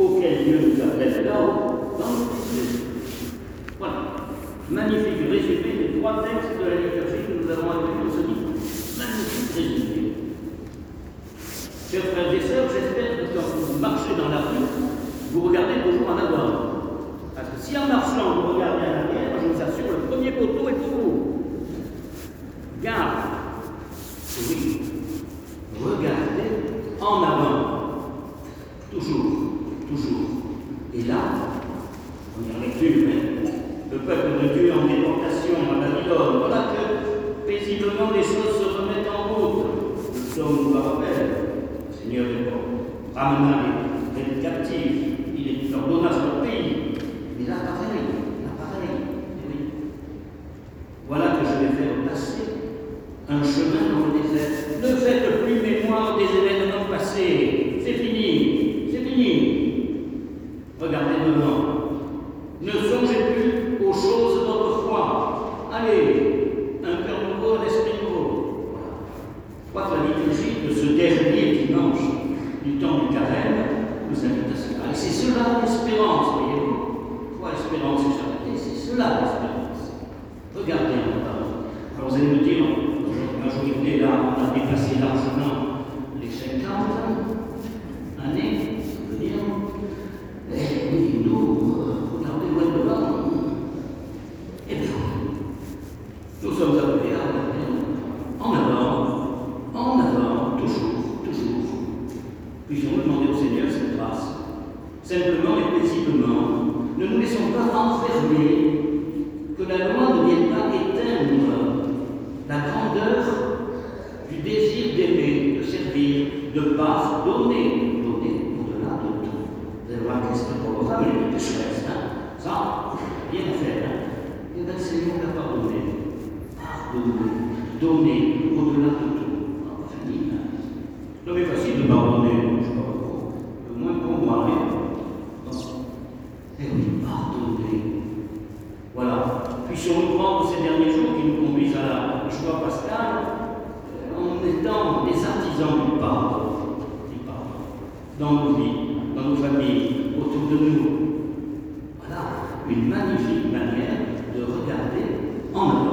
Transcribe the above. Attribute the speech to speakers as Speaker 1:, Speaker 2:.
Speaker 1: auquel Dieu nous appelle alors dans le Christ Jésus. Voilà. Magnifique résumé des 3 textes de la liturgie que nous avons accueillis ce dimanche. Magnifique résumé. Chers frères et sœurs, j'espère que quand vous marchez dans la rue, vous regardez toujours en avant. Parce que si en marchant vous regardez en arrière, je vous assure, le premier poteau est pour vous. Garde. Oui. Regardez en avant. Toujours. Toujours. Et là, première lecture, le peuple de Dieu en déportation à Babylone, voilà que paisiblement les choses se remettent en route. Le psaume nous le rappelle. Le Seigneur ramena les captifs, il leur donna son pays. Mais là, pareil. Oui. Voilà que je vais faire passer un chemin dans le désert. Ne faites plus mémoire des événements passés. C'est fini. Regardez devant. Ne songez plus aux choses d'autrefois. Allez, un cœur nouveau, un esprit nouveau. Je crois que la liturgie de ce dernier dimanche du temps du carême nous invite à cela. Et c'est cela l'espérance, voyez-vous. Quoi, espérance et charité, c'est cela l'espérance. Regardez en avant. Alors vous allez me dire, la majorité là, on a dépassé largement les 50 années, je veux dire. Eh oui, nous, regardez loin devant. Et bien, nous sommes appelés à regarder en avant, toujours. Puissions-nous demander au Seigneur cette grâce, simplement et paisiblement. Ne nous laissons pas enfermer, que la loi ne vienne pas éteindre la grandeur du désir d'aimer, de servir, de pardonner au-delà de tout. Vous allez voir qu'est-ce que pour vous, les pécheresses, ça, rien à faire. Et bien, le Seigneur l'a pardonné. Donner au-delà de tout. Fini. Non, mais facile de pardonner, je ne sais pas pourquoi. Au moins pour moi, et oui, pardonner. Voilà. Puissions-nous prendre ces derniers jours qui nous conduisent à la joie pascale en étant des artisans du pardon. Dans nos vies, dans nos familles, autour de nous. Voilà une magnifique manière de regarder en avant.